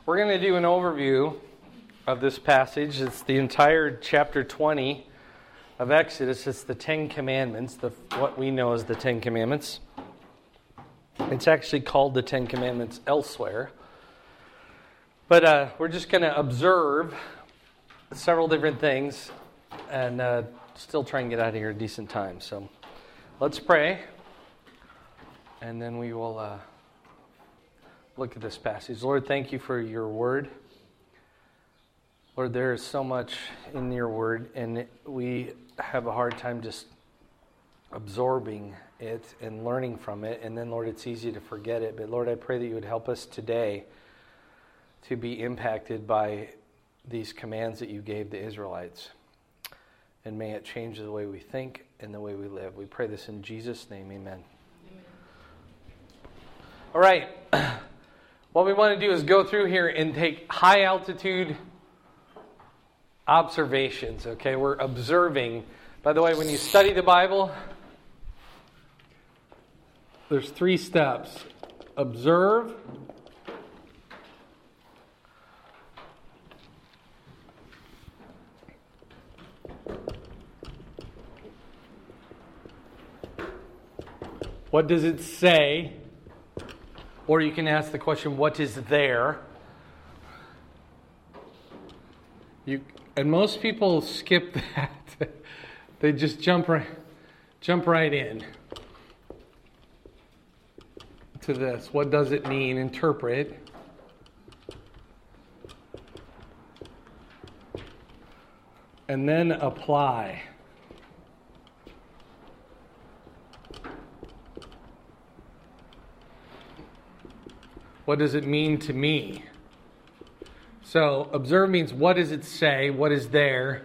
We're going to do an overview of this passage. It's the entire chapter 20 of Exodus. It's the Ten Commandments, what we know as the Ten Commandments. It's actually called the Ten Commandments elsewhere. But we're just going to observe several different things and still try and get out of here a decent time. So let's pray, and then we will look at this passage. Lord, thank you for your word. Lord, there is so much in your word, and we have a hard time just absorbing it and learning from it. And then, Lord, it's easy to forget it. But, Lord, I pray that you would help us today to be impacted by these commands that you gave the Israelites. And may it change the way we think and the way we live. We pray this in Jesus' name. Amen. All right. What we want to do is go through here and take high altitude observations. Okay, we're observing. By the way, when you study the Bible, there's 3 steps. Observe, what does it say? Or you can ask the question, what is there? And most people skip that. They just jump right in to this. What does it mean? Interpret. And then apply. What does it mean to me? So, observe means what does it say? What is there?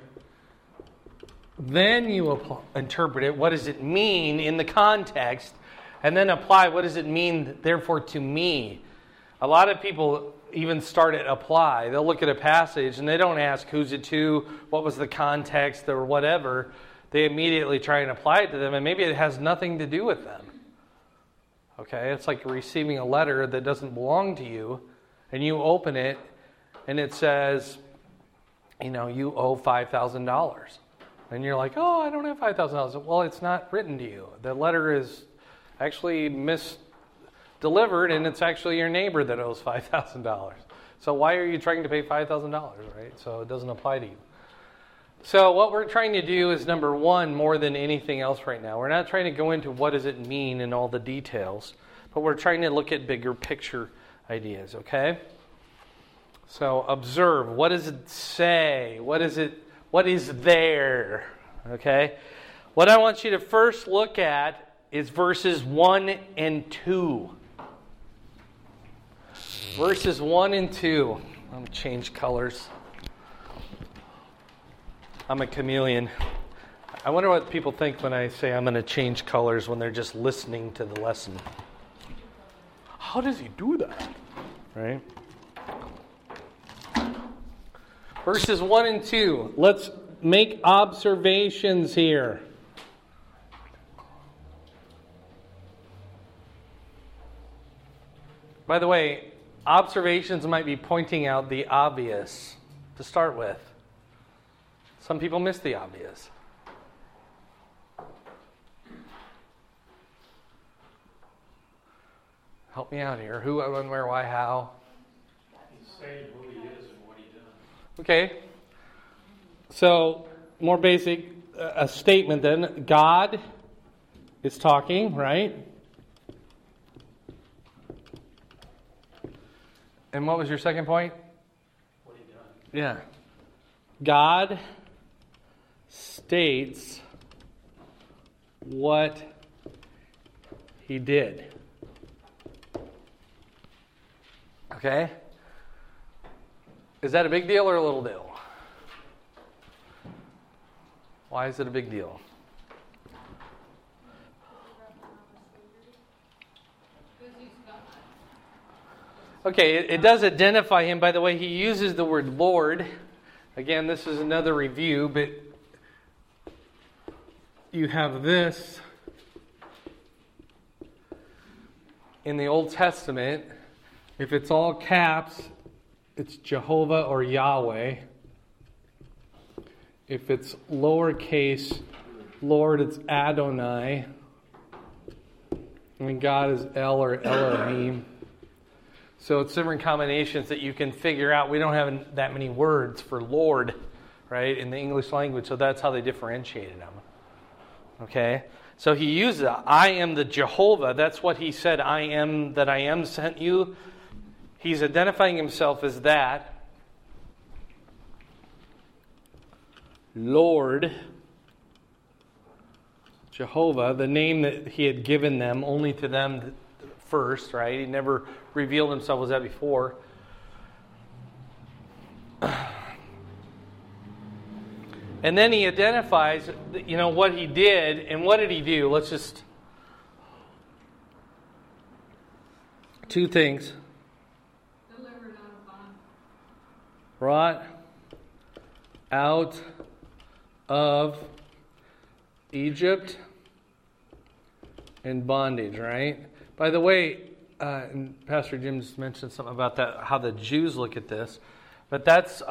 Then you interpret it. What does it mean in the context? And then apply. What does it mean, therefore, to me? A lot of people even start at apply. They'll look at a passage and they don't ask who's it to, what was the context, or whatever. They immediately try and apply it to them, and maybe it has nothing to do with them. Okay, it's like receiving a letter that doesn't belong to you, and you open it, and it says, you owe $5,000. And you're like, oh, I don't have $5,000. Well, it's not written to you. The letter is actually misdelivered, and it's actually your neighbor that owes $5,000. So why are you trying to pay $5,000, right? So it doesn't apply to you. So what we're trying to do is, number one, more than anything else right now, we're not trying to go into what does it mean and all the details, but we're trying to look at bigger picture ideas, okay? So observe. What does it say? What is there? Okay? What I want you to first look at is verses 1 and 2. Verses 1 and 2. I'm going to change colors. I'm a chameleon. I wonder what people think when I say I'm going to change colors when they're just listening to the lesson. How does he do that? Right? Verses 1 and 2. Let's make observations here. By the way, observations might be pointing out the obvious to start with. Some people miss the obvious. Help me out here. Who, when, where, why, how? He's saying who he is and what he does. Okay. So, more basic, a statement then. God is talking, right? And what was your second point? What he done. Yeah. God states what he did. Okay? Is that a big deal or a little deal? Why is it a big deal? Okay, it does identify him. By the way, he uses the word Lord. Again, this is another review, but you have this in the Old Testament. If it's all caps, it's Jehovah or Yahweh. If it's lowercase Lord, it's Adonai. And God is El or Elohim. So it's different combinations that you can figure out. We don't have that many words for Lord, right, in the English language, so that's how they differentiated them. Okay? So he uses I am the Jehovah. That's what he said, I am that I am sent you. He's identifying himself as that. Lord, Jehovah, the name that he had given them, only to them first, right? He never revealed himself as that before. And then he identifies, what he did, and what did he do? Let's just... Two things. Delivered out of bondage. Brought out of Egypt and bondage, right? By the way, and Pastor Jim just mentioned something about that, how the Jews look at this, but that's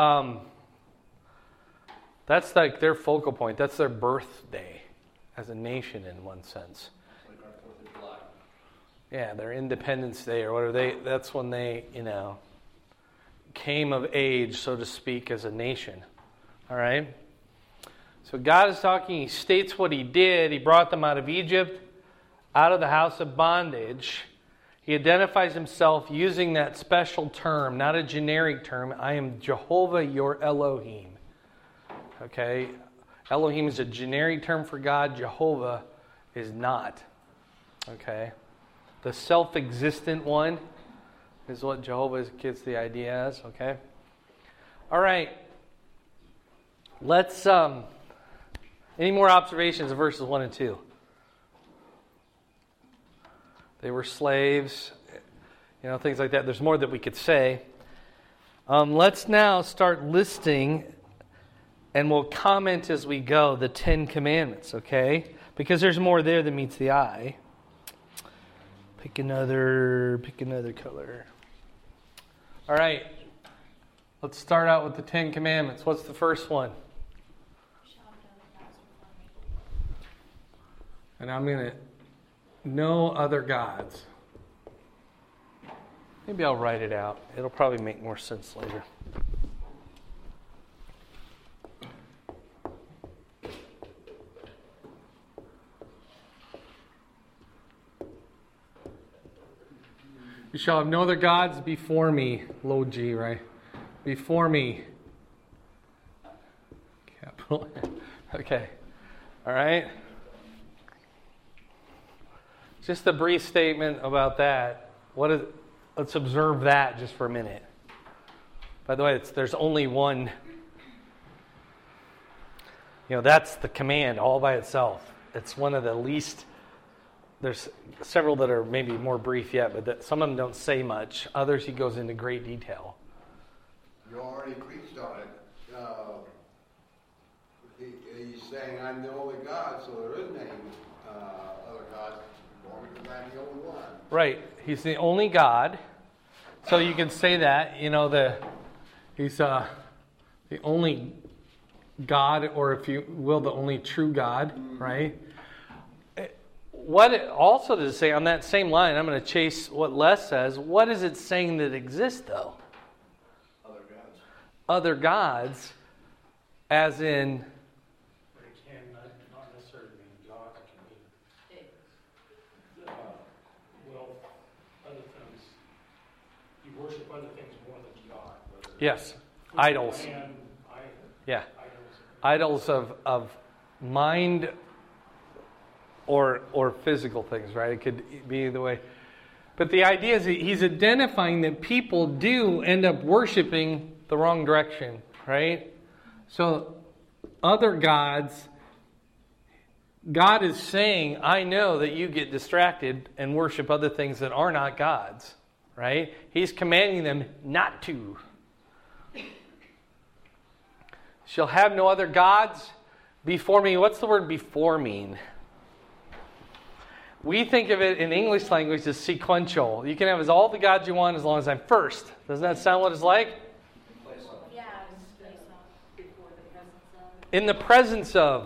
like their focal point. That's their birthday as a nation in one sense. Like our 4th of July. Yeah, their Independence Day or whatever. That's when they, came of age, so to speak, as a nation. All right? So God is talking. He states what he did. He brought them out of Egypt, out of the house of bondage. He identifies himself using that special term, not a generic term. I am Jehovah, your Elohim. Okay? Elohim is a generic term for God. Jehovah is not. Okay? The self-existent one is what Jehovah gets the idea as. Okay? All right. Let's... Any more observations of verses 1 and 2? They were slaves, things like that. There's more that we could say. Let's now start listing, and we'll comment as we go, the 10 Commandments, okay? Because there's more there than meets the eye. Pick another color. All right. Let's start out with the 10 Commandments. What's the first one? And I'm going to no other gods. Maybe I'll write it out. It'll probably make more sense later. You shall have no other gods before me. Low G, right? Before me. Capital. Okay. All right. Just a brief statement about that. Let's observe that just for a minute. By the way, there's only one. That's the command all by itself. It's one of the least. There's several that are maybe more brief yet, but some of them don't say much. Others he goes into great detail. You already preached on it. He's saying, I'm the only God, so there isn't any other gods. Because I'm the only one. Right. He's the only God. So you can say that, he's the only God, or if you will, the only true God, right? What also does it say on that same line? I'm going to chase what Les says. What is it saying that exists, though? Other gods. Other gods, as in... But it can not necessarily mean God. It can mean other things. You worship other things more than God. Yes, idols. Yeah, idols of mind or physical things, right? It could be either way. But the idea is he's identifying that people do end up worshiping the wrong direction, right? So other gods, God is saying, I know that you get distracted and worship other things that are not gods, right? He's commanding them not to. Shall have no other gods before me. What's the word before mean? We think of it in English language as sequential. You can have all the gods you want as long as I'm first. Doesn't that sound what it's like? in the presence of.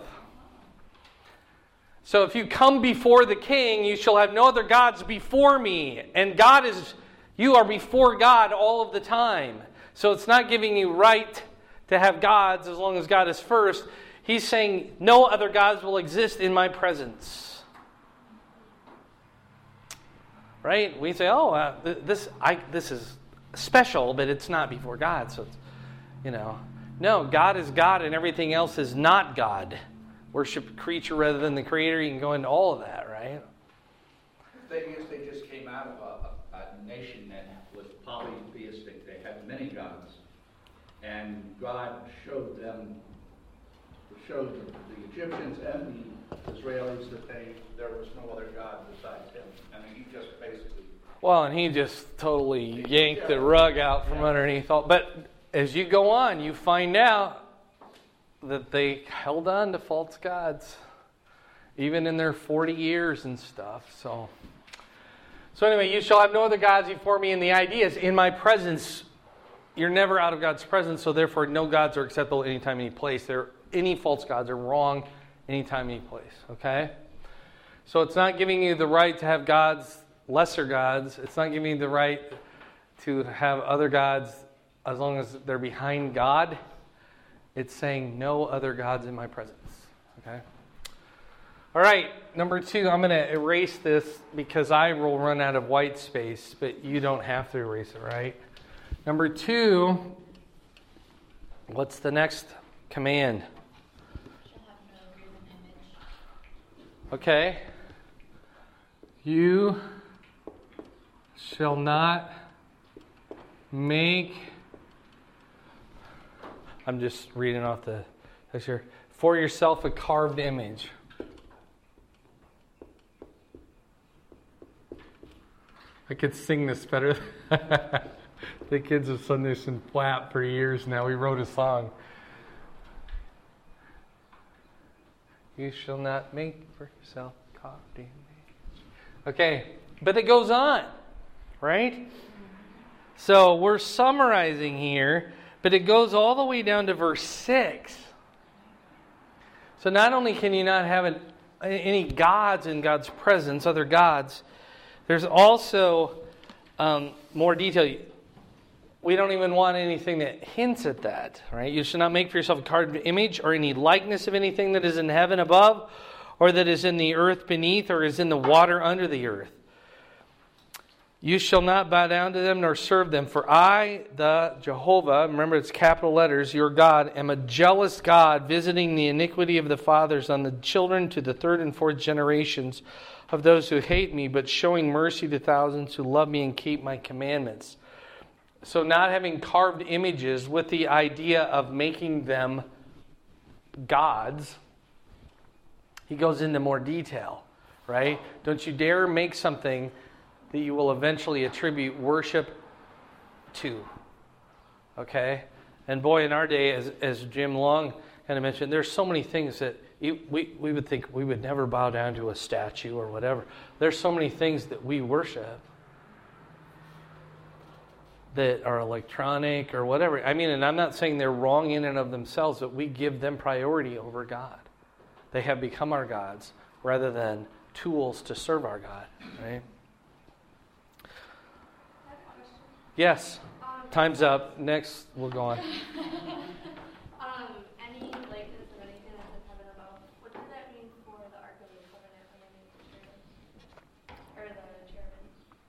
So if you come before the king, you shall have no other gods before me. And you are before God all of the time. So it's not giving you right to have gods as long as God is first. He's saying no other gods will exist in my presence. Right? We say, this is special, but it's not before God. So it's, no, God is God and everything else is not God. Worship a creature rather than the creator. You can go into all of that, right? The thing is, they just came out of a nation that was polytheistic. They had many gods. And God showed the Egyptians and the Israelis that there was no other God besides him. And he just basically... Well, and he just totally yanked the rug out from underneath all. But as you go on, you find out that they held on to false gods, even in their 40 years and stuff. So anyway, you shall have no other gods before me. And the idea is, in my presence, you're never out of God's presence. So therefore, no gods are acceptable anytime, any place. Any false gods are wrong anytime, any place. Okay? So it's not giving you the right to have gods, lesser gods. It's not giving you the right to have other gods as long as they're behind God. It's saying no other gods in my presence. Okay? All right, number 2, I'm going to erase this because I will run out of white space, but you don't have to erase it, right? Number 2, what's the next command? Shall have no graven image. Okay. You shall not make... I'm just reading off the text here. For yourself a carved image. I could sing this better. The kids have sung this in Platt for years now. We wrote a song. You shall not make for yourself a carved image. Okay, but it goes on, right? So we're summarizing here. But it goes all the way down to verse 6. So not only can you not have any gods in God's presence, other gods, there's also more detail. We don't even want anything that hints at that, right? You should not make for yourself a carved image or any likeness of anything that is in heaven above, or that is in the earth beneath, or is in the water under the earth. You shall not bow down to them nor serve them, for I, the Jehovah, remember it's capital letters, your God, am a jealous God, visiting the iniquity of the fathers on the children to the 3rd and 4th generations of those who hate me, but showing mercy to thousands who love me and keep my commandments. So not having carved images with the idea of making them gods, he goes into more detail, right? Don't you dare make something that you will eventually attribute worship to. Okay? And boy, in our day, as Jim Long kind of mentioned, there's so many things that we would think we would never bow down to a statue or whatever. There's so many things that we worship that are electronic or whatever. I mean, and I'm not saying they're wrong in and of themselves, but we give them priority over God. They have become our gods rather than tools to serve our God, right? Yes. Time's up. Next, we'll go on. Any likeness of anything that's in heaven above, what does that mean for the Ark of the Covenant underneath the cherubim? Or the cherubim?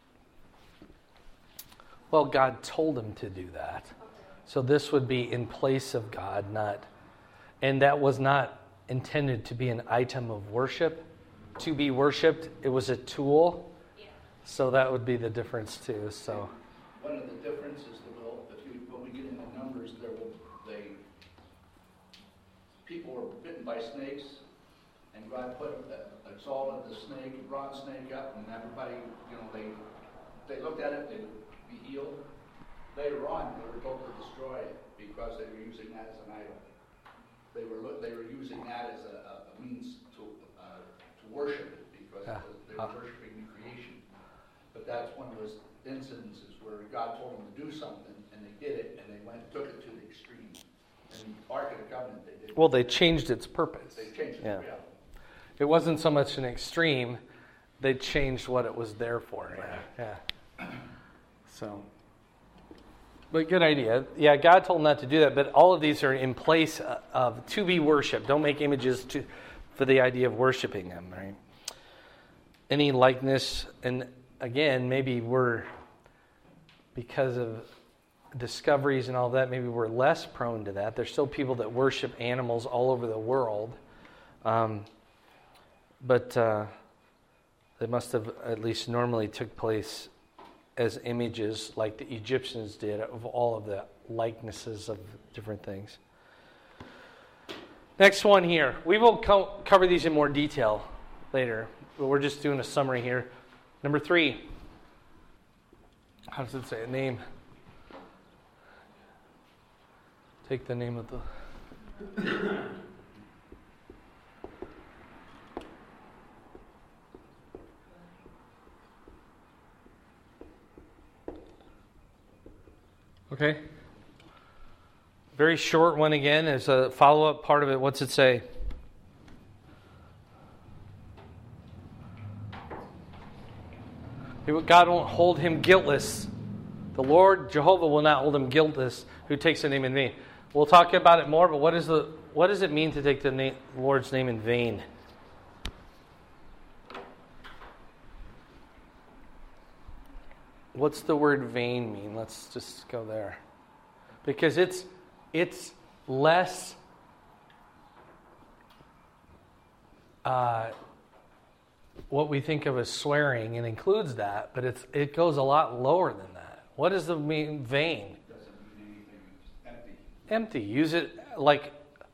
Well, God told him to do that. Okay. So this would be in place of God, and that was not intended to be an item of worship. To be worshipped, it was a tool. Yeah. So that would be the difference too. So. One of the differences, when we get into Numbers, people were bitten by snakes, and God exalted the snake, brought snake up, and everybody, they looked at it, they would be healed. Later on, they were told to destroy it because they were using that as an idol. They were using that as a means to worship it because they were worshiping the creation. But that's one of those incidences where God told them to do something, and they did it, and they took it to the extreme. And Ark of the Covenant, they did. Well, they changed its purpose. They changed it, Yeah. yeah. It wasn't so much an extreme. They changed what it was there for. Right. Yeah. So, but good idea. Yeah, God told them not to do that, but all of these are in place of to be worshipped. Don't make images for the idea of worshiping them, right? Any likeness, and again, maybe we're, because of discoveries and all that, maybe we're less prone to that. There's still people that worship animals all over the world. But they must have at least normally took place as images like the Egyptians did of all of the likenesses of different things. Next one here. We will cover these in more detail later, but we're just doing a summary here. Number 3. How does it say a name? Take the name of the... Okay. Very short one again as a follow-up part of it. What's it say? God won't hold him guiltless. The Lord, Jehovah, will not hold him guiltless who takes the name in vain. We'll talk about it more, but what does it mean to take the Lord's name in vain? What's the word vain mean? Let's just go there. Because it's less what we think of as swearing, and includes that, but it goes a lot lower than that. What does the mean vain? It doesn't mean anything. It's empty. Empty. Use it like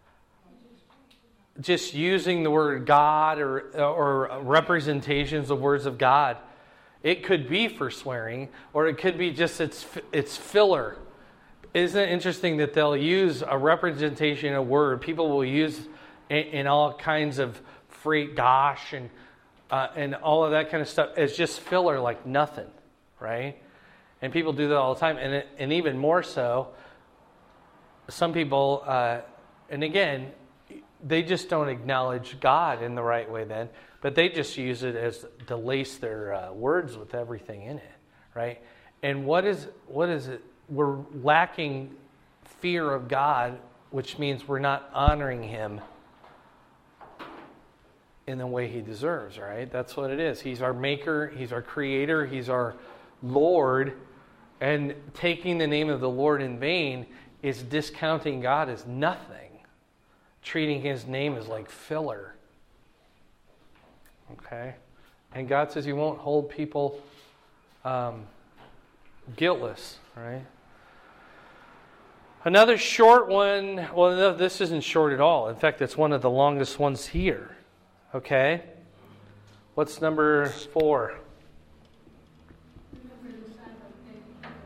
just using the word God or representations of words of God. It could be for swearing, or it could be just it's filler. Isn't it interesting that they'll use a representation of word? People will use in all kinds of free gosh and all of that kind of stuff as just filler, like nothing, right? And people do that all the time, and even more so, some people, and again, they just don't acknowledge God in the right way then, but they just use it as to lace their words with everything in it, right? And what is it? We're lacking fear of God, which means we're not honoring him in the way he deserves, right? That's what it is. He's our maker, he's our creator, he's our Lord, and taking the name of the Lord in vain is discounting God as nothing, treating his name as like filler. Okay? And God says he won't hold people guiltless, right? Another short one, well, no, this isn't short at all. In fact, it's one of the longest ones here. Okay? What's number 4? Remember the Sabbath day to keep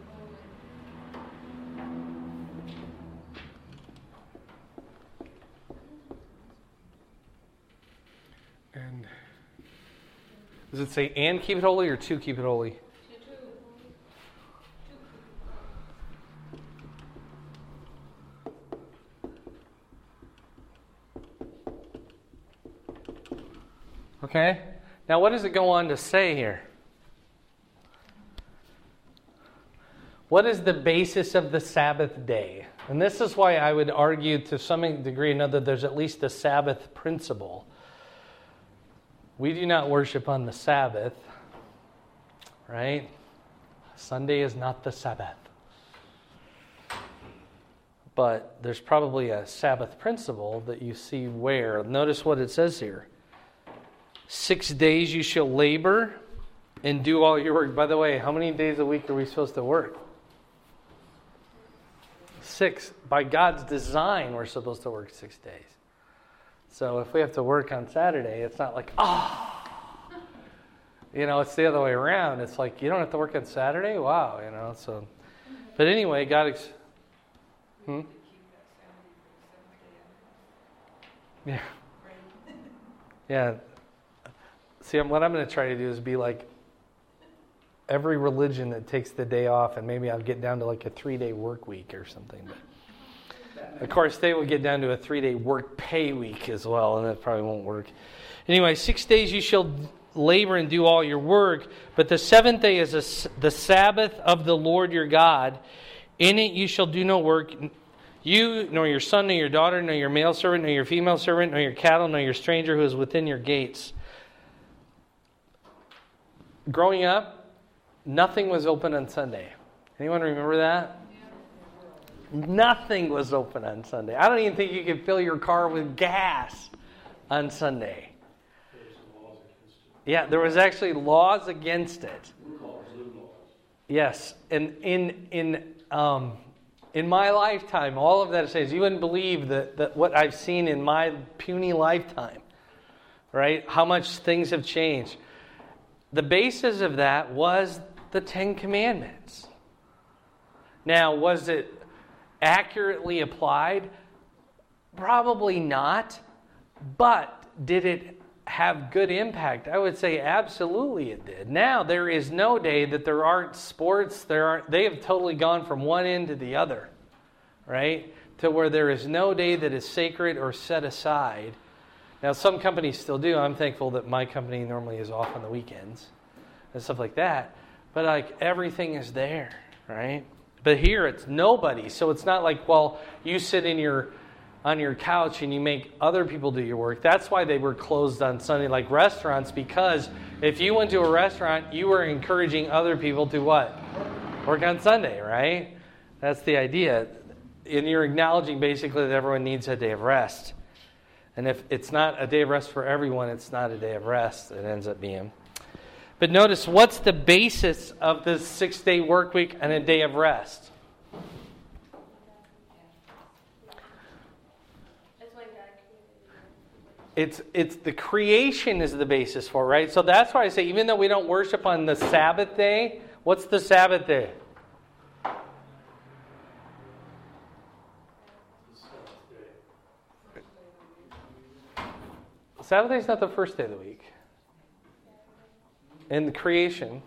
it holy. And does it say and keep it holy or to keep it holy? Okay? Now what does it go on to say here? What is the basis of the Sabbath day? And this is why I would argue to some degree or another there's at least a Sabbath principle. We do not worship on the Sabbath, right? Sunday is not the Sabbath. But there's probably a Sabbath principle that you see where. Notice what it says here. 6 days you shall labor and do all your work. By the way, how many days a week are we supposed to work? 6. By God's design, we're supposed to work 6 days. So if we have to work on Saturday, it's not like, it's the other way around. It's like, you don't have to work on Saturday? Wow, so. But anyway, God... Yeah. Yeah. See, what I'm going to try to do is be like every religion that takes the day off, and maybe I'll get down to like a 3-day work week or something. Of course, they will get down to a 3-day work pay week as well, and that probably won't work. Anyway, 6 days you shall labor and do all your work, but the seventh day is the Sabbath of the Lord your God. In it you shall do no work, you, nor your son, nor your daughter, nor your male servant, nor your female servant, nor your cattle, nor your stranger who is within your gates. Growing up, nothing was open on Sunday. Anyone remember that? Nothing was open on Sunday. I don't even think you could fill your car with gas on Sunday. Yeah, there was actually laws against it. Yes, and in my lifetime, all of that says you wouldn't believe that what I've seen in my puny lifetime, right? How much things have changed. The basis of that was the Ten Commandments. Now, was it accurately applied? Probably not. But did it have good impact? I would say absolutely it did. Now, there is no day that there aren't sports. They have totally gone from one end to the other, right? To where there is no day that is sacred or set aside. Now, some companies still do. I'm thankful that my company normally is off on the weekends and stuff like that. But like everything is there, right? But here it's nobody. So it's not like, well, you sit on your couch and you make other people do your work. That's why they were closed on Sunday, like restaurants, because if you went to a restaurant, you were encouraging other people to what? Work on Sunday, right? That's the idea. And you're acknowledging basically that everyone needs a day of rest. And if it's not a day of rest for everyone, it's not a day of rest, it ends up being. But notice, what's the basis of this 6-day work week and a day of rest? It's the creation is the basis for it, right? So that's why I say, even though we don't worship on the Sabbath day, what's the Sabbath day? Sabbath day is not the first day of the week. In the creation.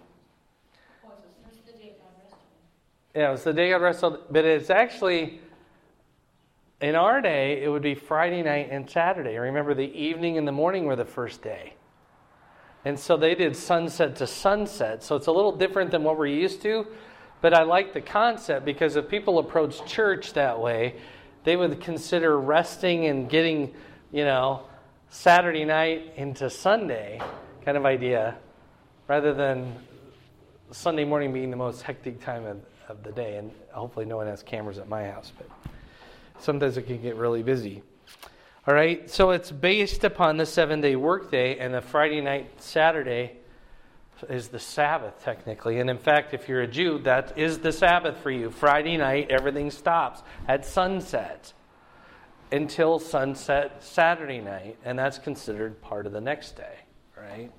Yeah, it was the day God rested. But it's actually, in our day, it would be Friday night and Saturday. Remember, the evening and the morning were the first day. And so they did sunset to sunset. So it's a little different than what we're used to. But I like the concept because if people approach church that way, they would consider resting and getting, Saturday night into Sunday kind of idea, rather than Sunday morning being the most hectic time of the day. And hopefully no one has cameras at my house, but sometimes it can get really busy. All right, so it's based upon the 7-day workday, and the Friday night, Saturday is the Sabbath, technically. And in fact, if you're a Jew, that is the Sabbath for you. Friday night, everything stops at sunset until sunset Saturday night, and that's considered part of the next day, right?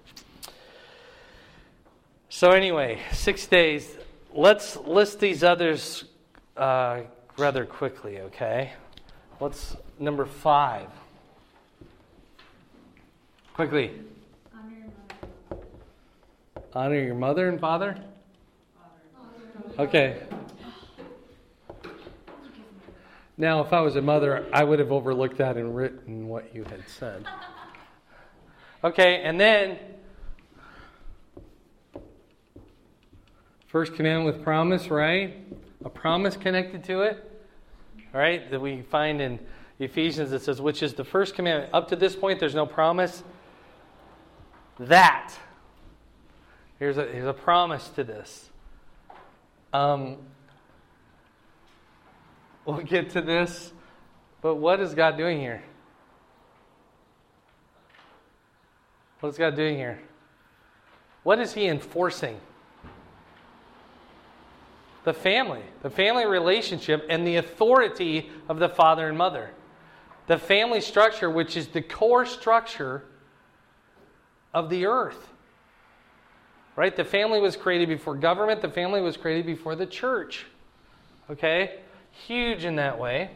So anyway, 6 days. Let's list these others rather quickly, okay? What's number 5? Quickly. Honor your mother and father? Okay. Now, if I was a mother, I would have overlooked that and written what you had said. Okay, and then first commandment with promise, right? A promise connected to it, right? That we find in Ephesians, it says, which is the first commandment. Up to this point, there's no promise. That. Here's a promise to this. We'll get to this, but what is God doing here? What is God doing here? What is He enforcing? The family relationship, and the authority of the father and mother. The family structure, which is the core structure of the earth. Right? The family was created before government. The family was created before the church. Okay? Huge in that way.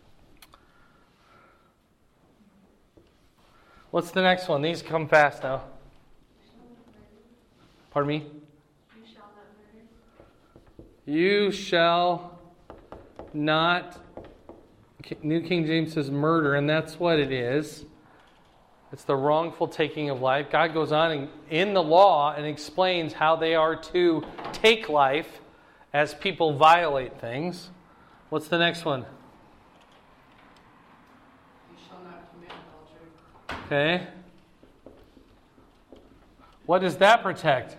What's the next one? These come fast now. Pardon me? You shall not New King James says murder, and that's what it is. It's the wrongful taking of life. God goes on in the law and explains how they are to take life as people violate things. What's the next one? You shall not commit adultery. Okay. What does that protect?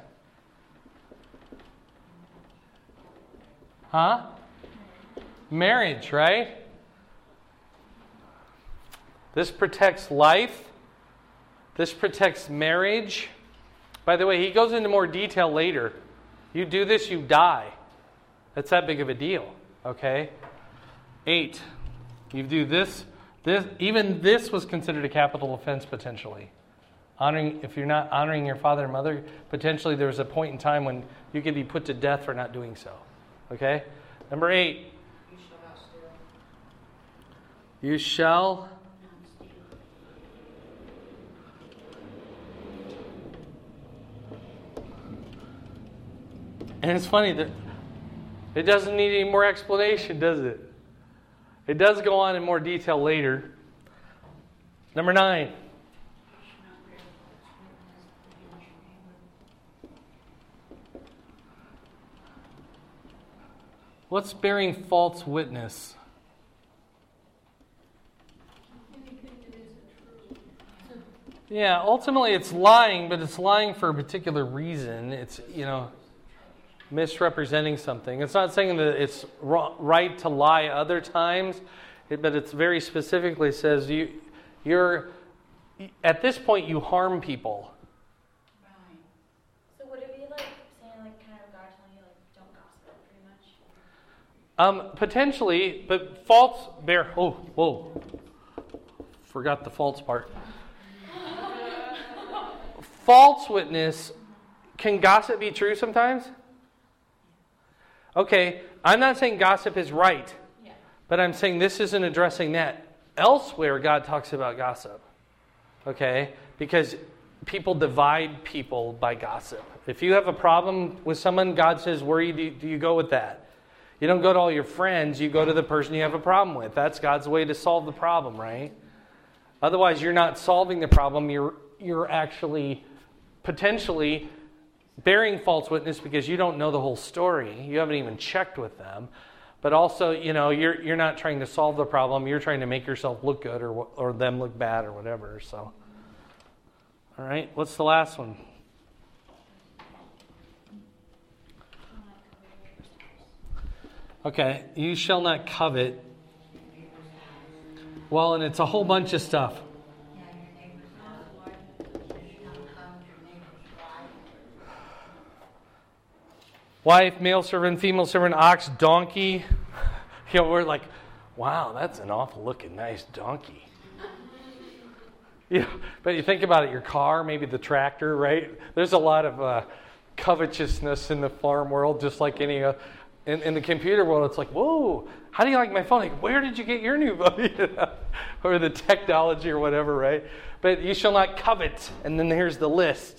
Huh? Marriage, right? This protects life. This protects marriage. By the way, he goes into more detail later. You do this, you die. That's that big of a deal. Okay? 8. You do this. Even this was considered a capital offense potentially. If you're not honoring your father and mother, potentially there was a point in time when you could be put to death for not doing so. Okay? Number 8. You shall not steal. You shall. And it's funny that it doesn't need any more explanation, does it? It does go on in more detail later. Number 9. What's bearing false witness? Yeah, ultimately it's lying, but it's lying for a particular reason. It's, misrepresenting something. It's not saying that it's right to lie other times, but it's very specifically says you're at this point you harm people. Right. So would it be like saying kind of God telling you don't gossip pretty much? Potentially, but forgot the false part. False witness, can gossip be true sometimes? Okay, I'm not saying gossip is right, but I'm saying this isn't addressing that. Elsewhere, God talks about gossip, okay? Because people divide people by gossip. If you have a problem with someone, God says, where do you go with that? You don't go to all your friends, you go to the person you have a problem with. That's God's way to solve the problem, right? Otherwise, you're not solving the problem, you're actually potentially bearing false witness because you don't know the whole story. You haven't even checked with them. But also, you're not trying to solve the problem. You're trying to make yourself look good or them look bad or whatever. So, all right, what's the last one? Okay, you shall not covet. Well, and it's a whole bunch of stuff. Wife, male servant, female servant, ox, donkey. We're like, wow, that's an awful looking nice donkey. But you think about it, your car, maybe the tractor, right? There's a lot of covetousness in the farm world, just like any in the computer world. It's like, whoa, how do you like my phone? Like, where did you get your new phone? Or the technology or whatever, right? But you shall not covet. And then here's the list.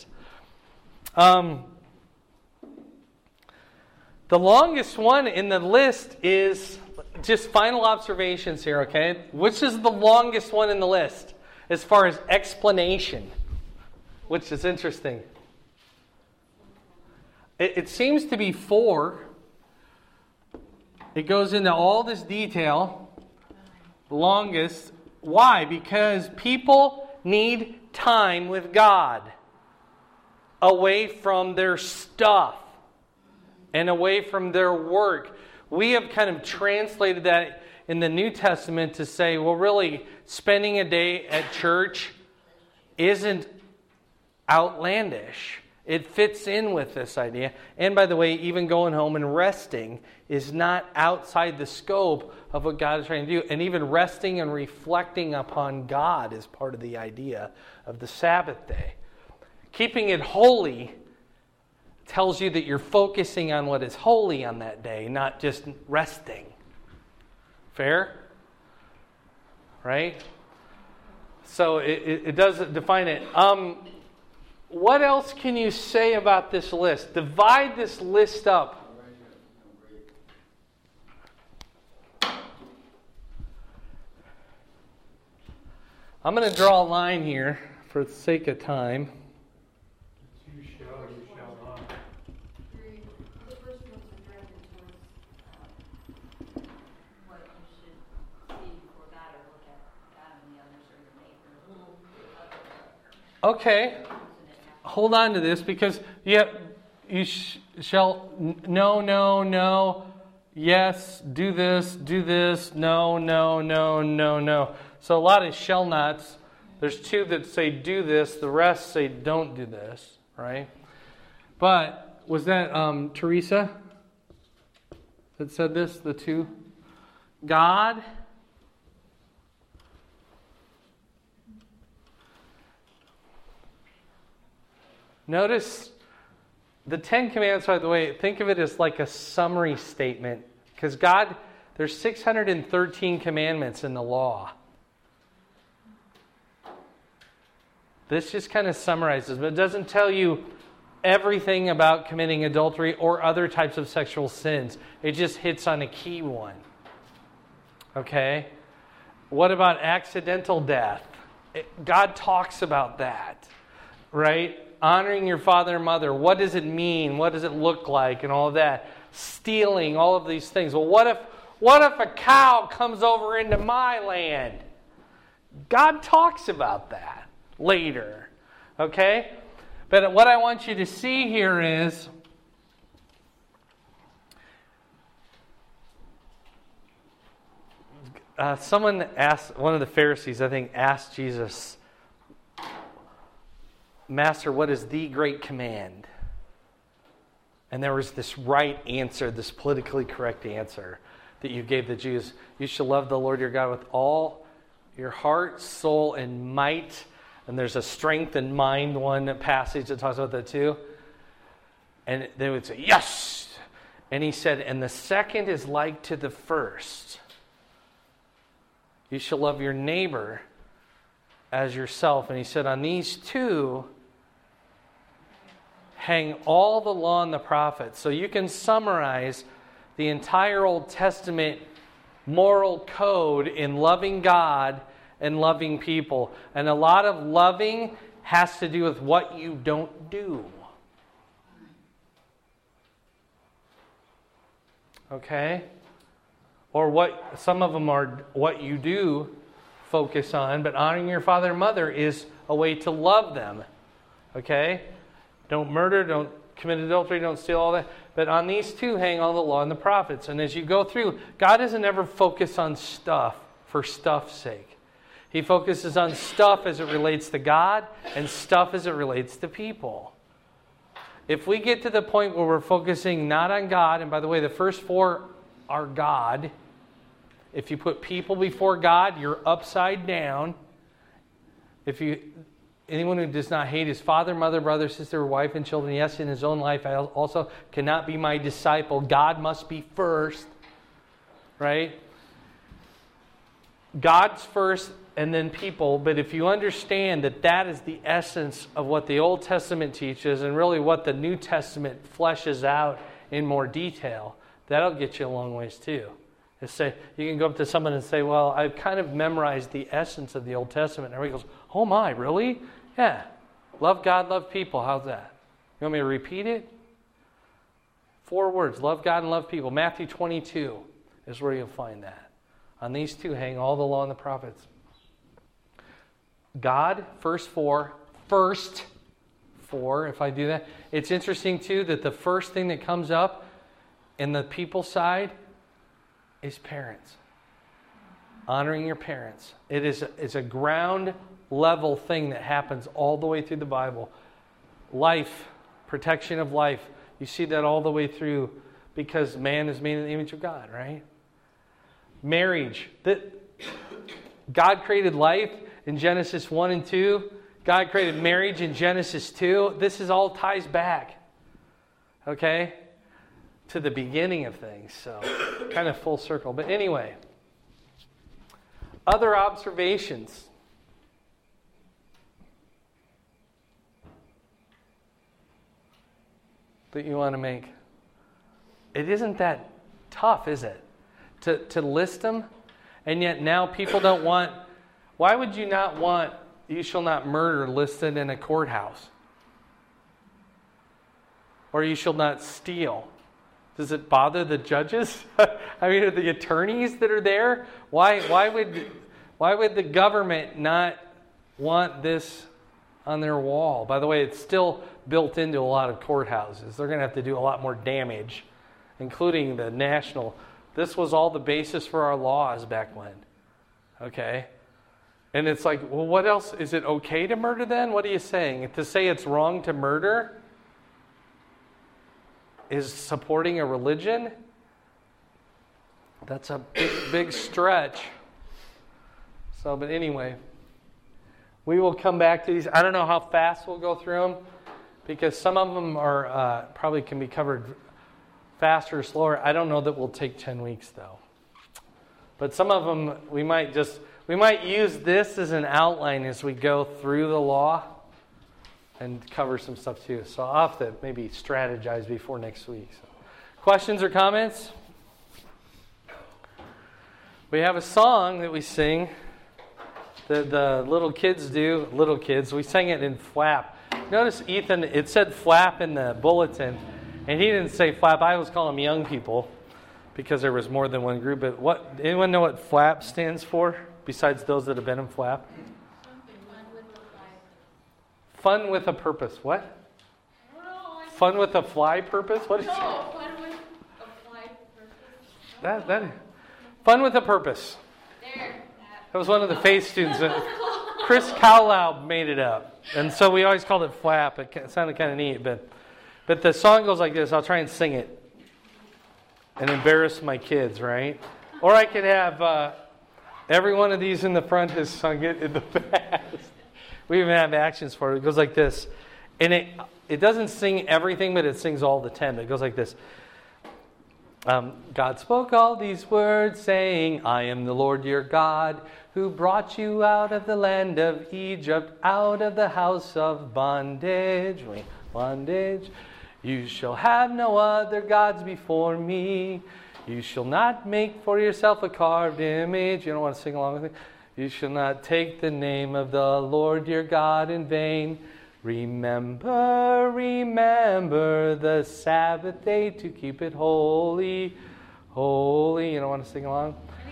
The longest one in the list is just final observations here, okay? Which is the longest one in the list as far as explanation, which is interesting. It seems to be 4. It goes into all this detail. The longest. Why? Because people need time with God away from their stuff and away from their work. We have kind of translated that in the New Testament to say, well, really, spending a day at church isn't outlandish. It fits in with this idea. And by the way, even going home and resting is not outside the scope of what God is trying to do. And even resting and reflecting upon God is part of the idea of the Sabbath day. Keeping it holy tells you that you're focusing on what is holy on that day, not just resting. Fair? Right? So it does define it. What else can you say about this list? Divide this list up. I'm going to draw a line here for the sake of time. You shall not. The first one's directed towards what you should see before God or look at God and the others or your neighbor. Okay, hold on to this because you shall no, yes, do this, no. So a lot of shall nots. There's two that say do this, the rest say don't do this, right? But was that Teresa that said this, the two? God notice the Ten Commandments, by the way, think of it as like a summary statement. Because God, there's 613 commandments in the law. This just kind of summarizes, but it doesn't tell you everything about committing adultery or other types of sexual sins. It just hits on a key one. Okay? What about accidental death? God talks about that, right? Honoring your father and mother. What does it mean? What does it look like? And all of that. Stealing, all of these things. Well, what if a cow comes over into my land? God talks about that later. Okay? But what I want you to see here is someone asked, one of the Pharisees, I think, asked Jesus, Master, what is the great command? And there was this right answer, this politically correct answer that you gave the Jews. You shall love the Lord your God with all your heart, soul, and might. And there's a strength and mind one passage that talks about that too. And they would say, yes! And he said, and the second is like to the first. You shall love your neighbor as yourself. And he said, on these two hang all the law and the prophets. So you can summarize the entire Old Testament moral code in loving God and loving people. And a lot of loving has to do with what you don't do. Okay? Or what some of them are what you do focus on, but honoring your father and mother is a way to love them. Okay? Don't murder, don't commit adultery, don't steal, all that. But on these two hang all the law and the prophets. And as you go through, God doesn't ever focus on stuff for stuff's sake. He focuses on stuff as it relates to God and stuff as it relates to people. If we get to the point where we're focusing not on God, and by the way, the first four are God. If you put people before God, you're upside down. Anyone who does not hate his father, mother, brother, sister, wife, and children, yes, in his own life, also cannot be my disciple. God must be first, right? God's first and then people. But if you understand that that is the essence of what the Old Testament teaches and really what the New Testament fleshes out in more detail, that'll get you a long ways too. You can go up to someone and say, well, I've kind of memorized the essence of the Old Testament. And everybody goes, oh my, really? Yeah. Love God, love people. How's that? You want me to repeat it? 4 words. Love God and love people. Matthew 22 is where you'll find that. On these two hang all the law and the prophets. God, first 4, if I do that. It's interesting too that the first thing that comes up in the people side is parents. Honoring your parents. It's a ground level thing that happens all the way through the Bible. Life, protection of life. You see that all the way through because man is made in the image of God, right? Marriage. God created life in Genesis 1 and 2. God created marriage in Genesis 2. This is all ties back. Okay? To the beginning of things. So, kind of full circle. But anyway. Other observations. That you want to make. It isn't that tough, is it? To list them. And yet now people don't want, Why would you not want "you shall not murder" listed in a courthouse? Or "you shall not steal"? Does it bother the judges? I mean, are the attorneys that are there? Why would the government not want this on their wall? By the way, it's still built into a lot of courthouses. They're going to have to do a lot more damage, including the national. This was all the basis for our laws back when. Okay? And it's like, well, what else? Is it okay to murder then? What are you saying? To say it's wrong to murder is supporting a religion? That's a big stretch. So, but anyway, we will come back to these. I don't know how fast we'll go through them, because some of them are probably can be covered faster or slower. I don't know that we'll take 10 weeks though. But some of them we might use this as an outline as we go through the law and cover some stuff too. So I'll have to maybe strategize before next week. So, questions or comments? We have a song that we sing that the little kids do. Little kids, we sang it in flap. Notice Ethan, it said flap in the bulletin, and he didn't say flap. I always call them young people because there was more than one group. But anyone know what flap stands for besides those that have been in flap? Fun with a purpose. What? Fun with a fly purpose? What is it? No, fun with a fly purpose. That fun with a purpose. There. That was one of the faith students. Chris Cowlow made it up. And so we always called it flap. It sounded kind of neat. But the song goes like this. I'll try and sing it and embarrass my kids, right? Or I could have every one of these in the front has sung it in the past. We even have actions for it. It goes like this. And it doesn't sing everything, but it sings all the 10. It goes like this. God spoke all these words, saying, I am the Lord your God, who brought you out of the land of Egypt, out of the house of bondage. Bondage. You shall have no other gods before me. You shall not make for yourself a carved image. You don't want to sing along with me? You shall not take the name of the Lord your God in vain. Remember the Sabbath day to keep it holy. Holy. You don't want to sing along?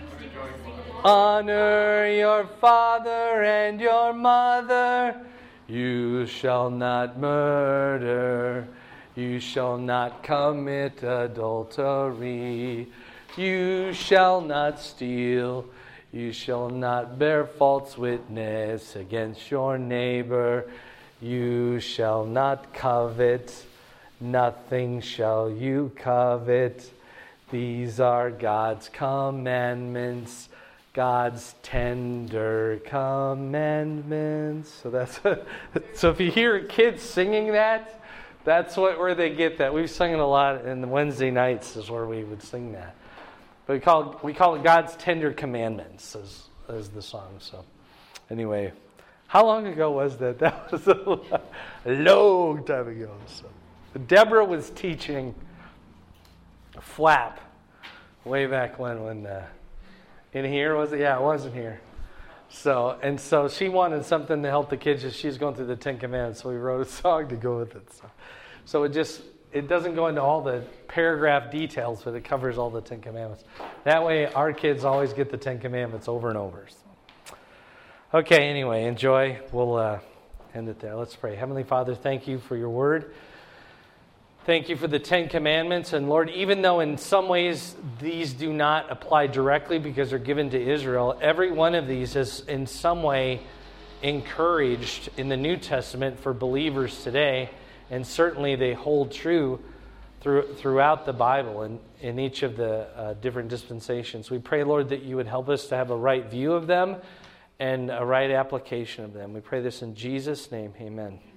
Honor your father and your mother. You shall not murder. You shall not commit adultery. You shall not steal. You shall not bear false witness against your neighbor. You shall not covet. Nothing shall you covet. These are God's commandments. God's tender commandments. So if you hear kids singing that, that's where they get that. We've sung it a lot, and the Wednesday nights is where we would sing that. But we call it God's tender commandments as the song. So anyway, how long ago was that? That was a long time ago. So Deborah was teaching flap way back when in here, was it? Yeah, it wasn't here. So she wanted something to help the kids as she's going through the 10 Commandments, so we wrote a song to go with it. So it doesn't go into all the paragraph details, but it covers all the 10 Commandments. That way our kids always get the 10 Commandments over and over. Okay, anyway, enjoy. We'll end it there. Let's pray. Heavenly Father, thank you for your word. Thank you for the 10 Commandments. And Lord, even though in some ways these do not apply directly because they're given to Israel, every one of these is in some way encouraged in the New Testament for believers today. And certainly they hold true throughout the Bible and in each of the different dispensations. We pray, Lord, that you would help us to have a right view of them and a right application of them. We pray this in Jesus' name. Amen.